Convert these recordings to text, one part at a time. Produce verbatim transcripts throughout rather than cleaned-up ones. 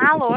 Alô?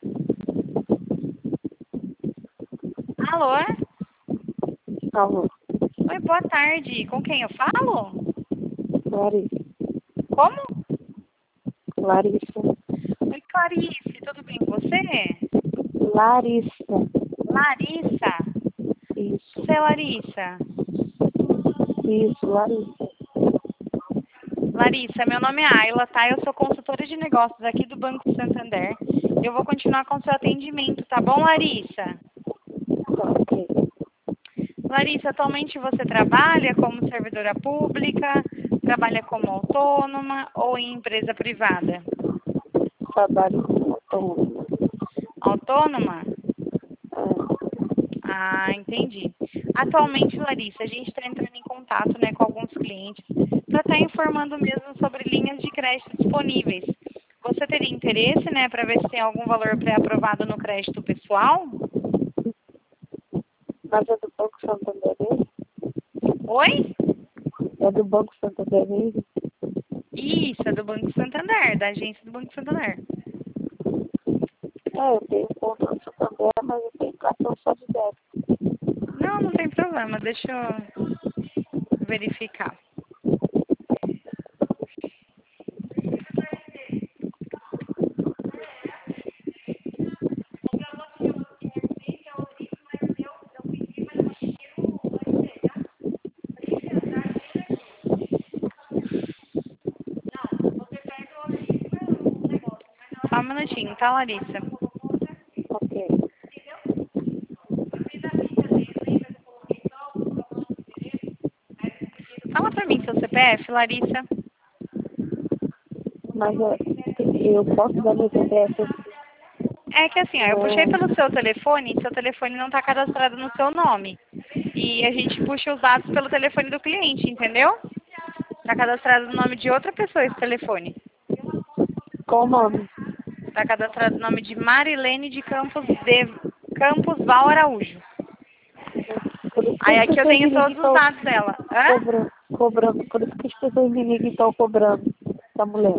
Alô? Alô, Oi, boa tarde. Com quem eu falo? Larissa. Como? Larissa. Oi, Clarice, tudo bem com você? Larissa. Larissa? Isso. Você é Larissa? Isso, Larissa. Larissa, meu nome é Ayla, tá? Eu sou consultora de negócios aqui do Banco Santander. Eu vou continuar com o seu atendimento, tá bom, Larissa? Tá, ok. Larissa, atualmente você trabalha como servidora pública, trabalha como autônoma ou em empresa privada? Trabalho com autônomo. Autônoma? É, Ah, entendi. Atualmente, Larissa, a gente está entrando em contato, né, com alguns clientes para estar informando mesmo sobre linhas de crédito disponíveis. Você teria interesse, né, para ver se tem algum valor pré-aprovado no crédito pessoal? mas é do Banco Santander mesmo? Oi? É do Banco Santander mesmo? Isso, é do Banco Santander, da agência do Banco Santander. É, eu tenho conta no Santander, mas eu tenho cartão só de débito. Não, não tem problema, deixa eu verificar. Só um minutinho, tá, Larissa? Ok. Fala pra mim seu C P F, Larissa. Mas é, eu posso dar meu C P F assim? É que assim, ó, eu puxei É, pelo seu telefone e seu telefone não está cadastrado no seu nome. E a gente puxa os dados pelo telefone do cliente, entendeu? Está cadastrado no nome de outra pessoa esse telefone. qual o nome? Está cadastrado no nome de Marilene de Campos de Campos Val Araújo. Por isso que Aí as aqui eu pessoas tenho me ligam e todos os estão dados dela. Hã? cobrando, cobrando. Por isso que as pessoas me ligam e estão cobrando da mulher.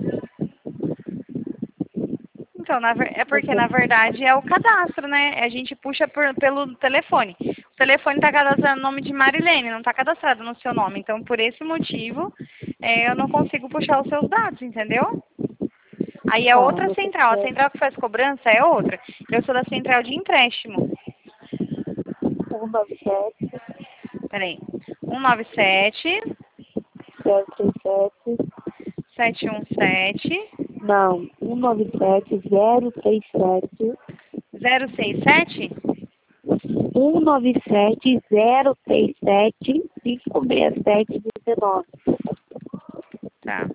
Então, na ver- é porque Você, na verdade é o cadastro, né? A gente puxa por- pelo telefone. O telefone está cadastrado no nome de Marilene, não está cadastrado no seu nome. Então, por esse motivo, é, eu não consigo puxar os seus dados, entendeu? Aí é tá, outra meu central. A C P F central que faz cobrança é outra. Eu sou da central de empréstimo. um nove sete, Peraí. um nove sete, zero três sete, sete um sete, não, um nove sete, zero três sete, zero seis sete? um nove sete, zero três sete, cinco seis sete, dezenove. Tá.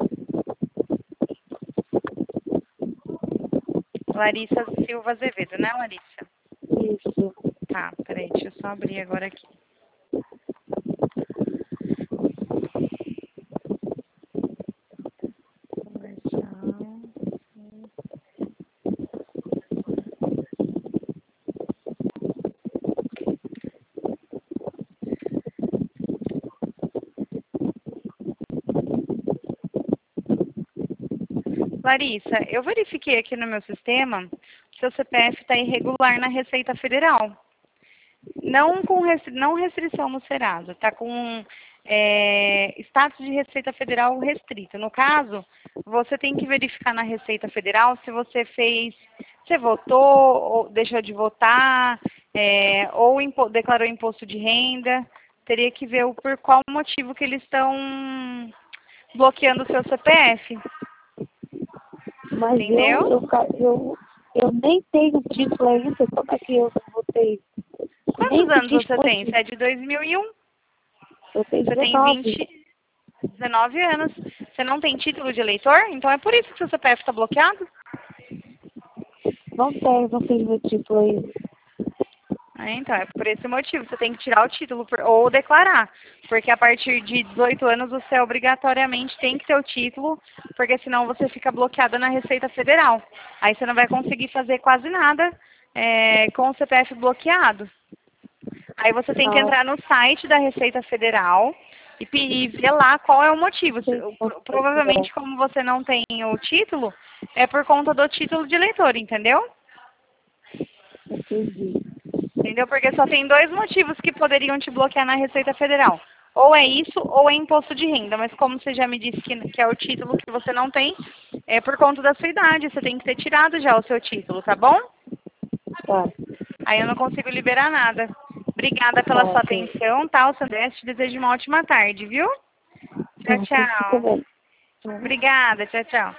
Larissa Silva Azevedo, né, Larissa? Isso. Tá, peraí, deixa eu só abrir agora aqui. Comercial. Larissa, eu verifiquei aqui no meu sistema que seu C P F está irregular na Receita Federal. Não com restri- não restrição no Serasa, está com é, status de Receita Federal restrito. No caso, você tem que verificar na Receita Federal se você fez, você votou, ou deixou de votar, é, ou impo- declarou imposto de renda. Teria que ver o, por qual motivo que eles estão bloqueando o seu C P F. Mas eu, Entendeu? eu, ca- eu, eu nem tenho título ainda, como é que eu não votei? Nem Quantos se anos diz você tem? Você é de dois mil e um? eu tenho Você tem dezenove. vinte, dezenove anos. Você não tem título de eleitor? Então é por isso que seu C P F está bloqueado? Não tenho, não fiz meu título ainda. Ah, então, é por esse motivo. Você tem que tirar o título por- ou declarar. Porque a partir de dezoito anos você obrigatoriamente tem que ter o título, porque senão você fica bloqueada na Receita Federal. Aí você não vai conseguir fazer quase nada é, com o C P F bloqueado. Aí você tem que Ah, entrar no site da Receita Federal, e, pe- e ver lá qual é o motivo. Se- Sim, pro- Provavelmente, como você não tem o título, é por conta do título de eleitor, entendeu? entendi. Entendeu? Porque só tem dois motivos que poderiam te bloquear na Receita Federal. Ou é isso, ou é imposto de renda. Mas como você já me disse que, que é o título que você não tem, é por conta da sua idade. Você tem que ter tirado já o seu título, tá bom? Tá, Aí eu não consigo liberar nada. Obrigada pela tá, sua sim. atenção, tá? O Sandré, te desejo uma ótima tarde, viu? Tchau, Tá, fica tchau. bem. Tá. Obrigada, tchau, tchau.